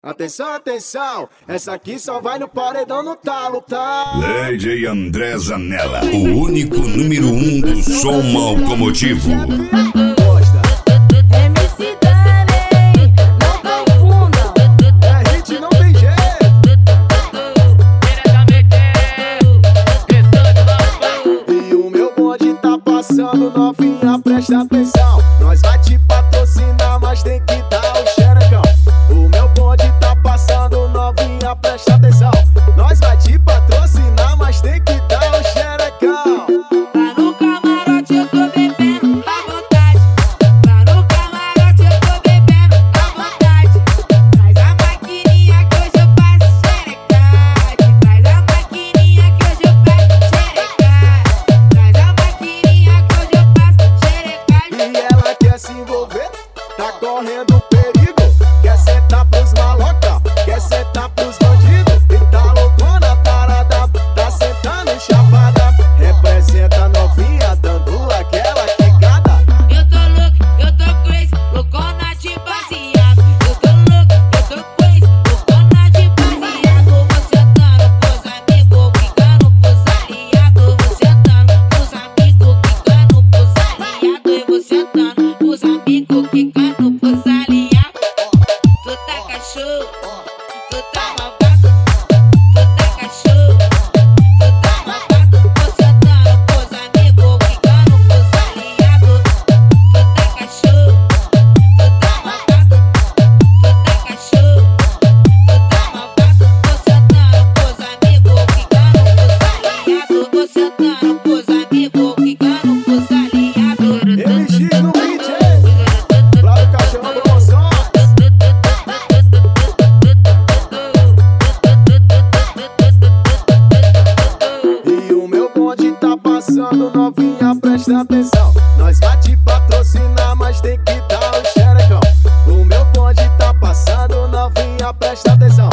Atenção, atenção, essa aqui só vai no paredão no talo, tá? Lady André Zanella, o único número 1 do som automotivo. MC Dani, não confundam. É hit, não tem jeito. E o meu bonde tá passando, novinha, presta atenção. Nós vai te patrocinar, mas tem que dar o xerecão. O meu bonde tá passando, novinha, presta atenção. Nós vai te patrocinar, mas tem que dar o xerecão. Lá no camarote eu tô bebendo à vontade. Lá no camarote eu tô bebendo à vontade. Traz a maquininha que hoje eu passo xerecade. Traz a maquininha que hoje eu passo xerecade. Traz a maquininha que hoje eu passo xerecade. E ela quer se envolver, tá correndo perigo. Quer sentar pros maloca, quer sentar pros bandidos. E tá loucona, tarada, tá sentando chapada. Representa novinha, dando aquela quicada. Eu tô louco, eu tô crazy, loucona de baseado. Eu tô louco, eu tô crazy, loucona de baseado. Vou sentando pros amigos, quicando pros aliados. Vou sentando pros amigos, quicando pros aliados. Eu vou sentando pros amigos, quicando pros aliados. Tu tá cachorro, tu tá malvado. Tu tá cachorro, tu tá malvado. Vou sentando pros amigos, quicando pros aliados. Tu tá cachorro, tu tá malvado. Tu tá cachorro, tu tá malvado. Vou sentando pros amigos, quicando pros aliados. Vou sentando pros amigos, quicando pros aliados. MX no beat, hein? Claro, Cachorro Promoções. E o meu bonde tá passando, novinha, presta atenção. Nós vai te patrocinar, mas tem que dar o xerecão. O meu bonde tá passando, novinha, presta atenção.